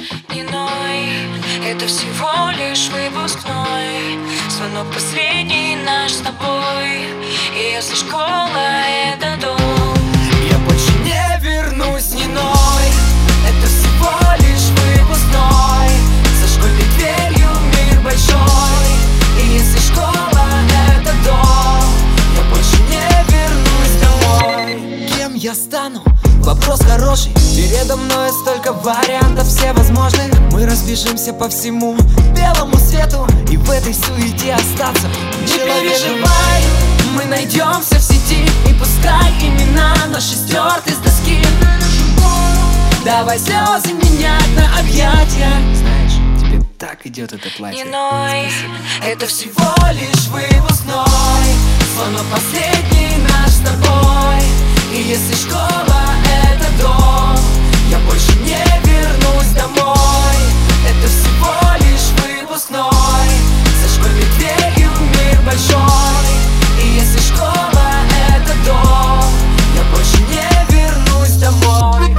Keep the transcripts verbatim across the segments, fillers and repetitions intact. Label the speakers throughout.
Speaker 1: Не ной, это всего лишь выпускной, звонок последний наш с тобой. И если школа — это дом,
Speaker 2: я больше не вернусь, не ной. Это всего лишь выпускной, за школьной дверью мир большой. И если школа — это дом, я больше не вернусь домой. Кем я стану? Вопрос хороший. Передо мной столько вариантов всевозможных. Мы разбежимся по всему белому свету и в этой суете остаться
Speaker 1: не переживай,
Speaker 2: мы найдемся в сети. И пускай имена наши стерты с доски, давай слезы менять на объятия. Знаешь, тебе так идет это платье.
Speaker 1: Не ной,
Speaker 2: это всего лишь выпускной, звонок последний наш с тобой. И если школа — это дом, я больше не вернусь домой. Это всего лишь выпускной, за школьной дверью мир большой. И если школа — это дом, я больше не вернусь домой.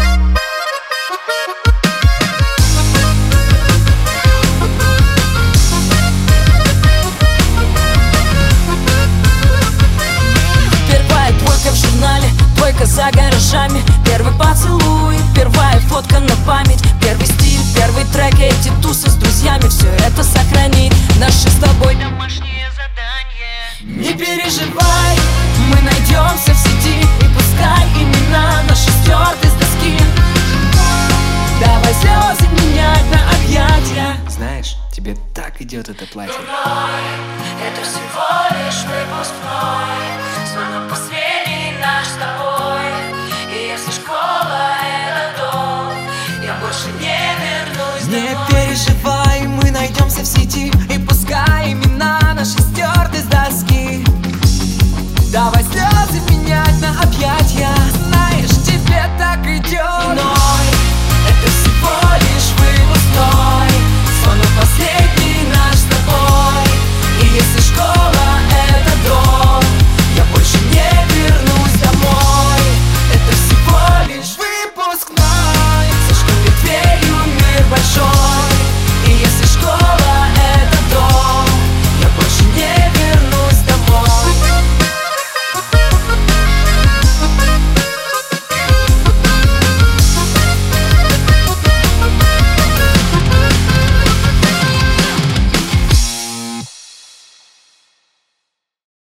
Speaker 2: Первая двойка в журнале, двойка за гаражами. Первый поцелуй, первая фотка на память. Первый стиль, первый трек, эти тусы с друзьями. Все это сохранит наши с тобой домашние задания. Не переживай, мы найдемся в сети. И пускай имена наши стерты с доски, давай слезы менять на объятия. Знаешь, тебе так идет это платье.
Speaker 1: это всего лишь выпускной, звонок последний наш с тобой. И если школа — это дом, я больше не вернусь
Speaker 2: Не
Speaker 1: домой.
Speaker 2: переживай, мы найдемся в сети. И пускай имена наши стерты с доски, давай слезы менять на объятия.